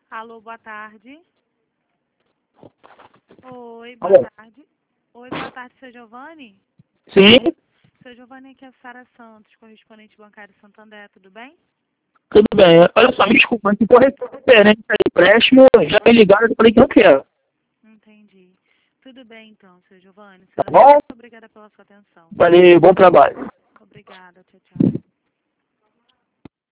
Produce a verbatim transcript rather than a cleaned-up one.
Alô, boa tarde. Oi, boa Alô? tarde. Oi, boa tarde, seu Giovanni. Sim, Seu Giovanni, aqui é a Sara Santos, correspondente bancário Santander, tudo bem? tudo bem. Olha só, me desculpa, se for referente a empréstimo, já me ligaram e eu falei que não quero. Entendi. Tudo bem, então, seu Giovanni. Tá Senhora, bom? muito obrigada pela sua atenção. Valeu, bom trabalho. Obrigada, tchau, tchau.